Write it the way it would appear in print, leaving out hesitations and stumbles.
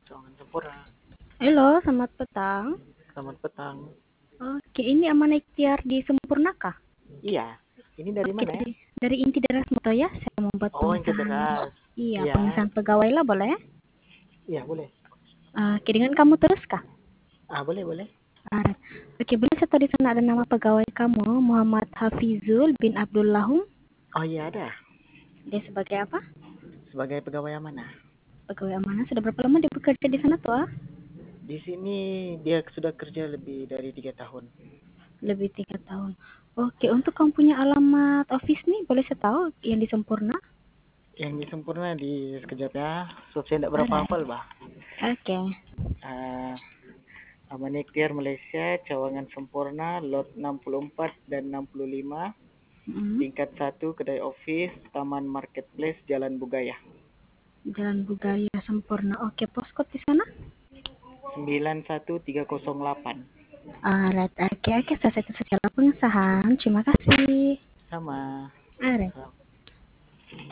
Sawangan Sempurna. Halo, selamat petang. Selamat petang. Oke, ini Amanah Ikhtiar di Sempurna kah? Iya, ini dari Oke, mana ya? dari Inti Deras Moto ya. Saya membuat Oh, yang pemisahan. Deras. Iya, Iya, pemisahan pegawai lah boleh? iya boleh. Oke, dengan kamu terus kah? Boleh boleh. Ah, Oke, boleh saya tahu di sana ada nama pegawai kamu, Muhammad Hafizul bin Abdullahum. Oh iya ada. Dia sebagai apa? Sebagai pegawai amanah. Pegawai amanah. Sudah berapa lama dia bekerja di sana tuh? Di sini dia sudah kerja lebih dari 3 tahun. Lebih 3 tahun. Oke, untuk kamu punya alamat office nih, boleh saya tahu yang di Sempurna? Yang di Sempurna di sekejap ya. So, saya tidak berapa Alright. hafal, bah. Oke. Uh, Amanah Ikhtiar Malaysia, Cawangan Sempurna, lot 64 dan 65, Mm. tingkat 1, kedai office, Taman Marketplace, Jalan Bugaya. Jalan Budaya Sempurna. Oke, postcode di sana? 91308. Alright, oke, saya itu secara pengesahan. Terima kasih. Sama. Alright.